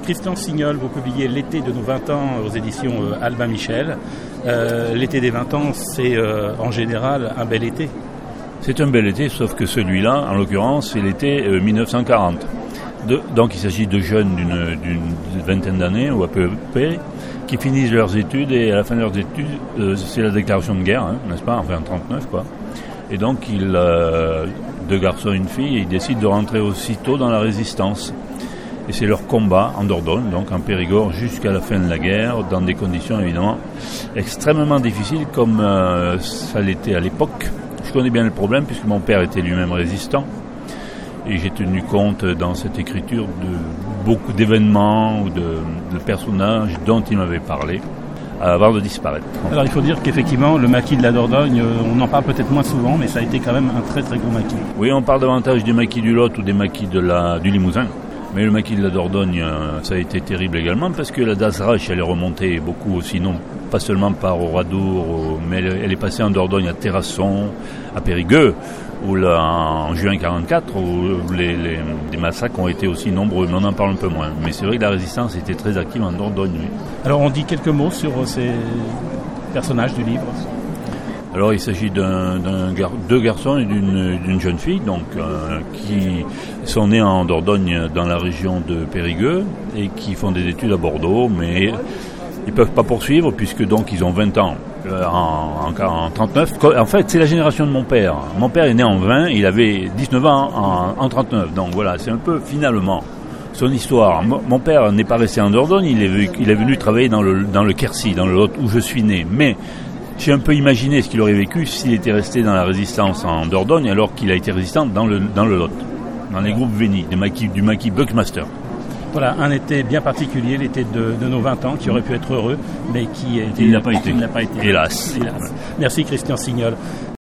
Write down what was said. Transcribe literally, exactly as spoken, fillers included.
Christian Signol, vous publiez L'été de nos vingt ans aux éditions euh, Albin Michel. Euh, l'été des vingt ans, c'est euh, en général un bel été. C'est un bel été, sauf que celui-là, en l'occurrence, c'est l'été euh, dix-neuf cent quarante. De, donc il s'agit de jeunes d'une, d'une vingtaine d'années, ou à peu près, qui finissent leurs études, et à la fin de leurs études, euh, c'est la déclaration de guerre, hein, n'est-ce pas, enfin en trente-neuf, quoi. Et donc, ils, euh, deux garçons et une fille, ils décident de rentrer aussitôt dans la résistance. Et c'est leur combat en Dordogne, donc en Périgord, jusqu'à la fin de la guerre, dans des conditions évidemment extrêmement difficiles, comme euh, ça l'était à l'époque. Je connais bien le problème, puisque mon père était lui-même résistant. Et j'ai tenu compte dans cette écriture de beaucoup d'événements ou de, de personnages dont il m'avait parlé, avant de disparaître. Alors il faut dire qu'effectivement, le maquis de la Dordogne, on en parle peut-être moins souvent, mais ça a été quand même un très très gros maquis. Oui, on parle davantage des maquis du Lot ou des maquis de la, du Limousin. Mais le maquis de la Dordogne, ça a été terrible également, parce que la Dasrache, elle est remontée beaucoup aussi, non pas seulement par Oradour, mais elle est passée en Dordogne à Terrasson, à Périgueux, où là, en juin quarante-quatre, où les, les, les massacres ont été aussi nombreux, mais on en parle un peu moins. Mais c'est vrai que la résistance était très active en Dordogne. Oui. Alors on dit quelques mots sur ces personnages du livre. Alors il s'agit d'un, d'un gar, deux garçons et d'une, d'une jeune fille, donc euh, qui sont nés en Dordogne, dans la région de Périgueux, et qui font des études à Bordeaux, mais ils peuvent pas poursuivre puisque donc ils ont vingt ans euh, en, en, en trente-neuf. En fait, c'est la génération de mon père. Mon père est né en vingt, il avait dix-neuf ans en, en trente-neuf. Donc voilà, c'est un peu finalement son histoire. Mon père n'est pas resté en Dordogne, il est, il est venu travailler dans le, dans le Quercy, dans le Lot où je suis né. Mais j'ai un peu imaginé ce qu'il aurait vécu s'il était resté dans la résistance en Dordogne, alors qu'il a été résistant dans le, dans le Lot, dans les groupes Véni, du maquis, du maquis Buckmaster. Voilà, un été bien particulier, l'été de, de nos vingt ans, qui aurait pu être heureux, mais qui, était, il n'a pas été. Qui n'a pas été. Hélas. Hélas. Merci Christian Signol.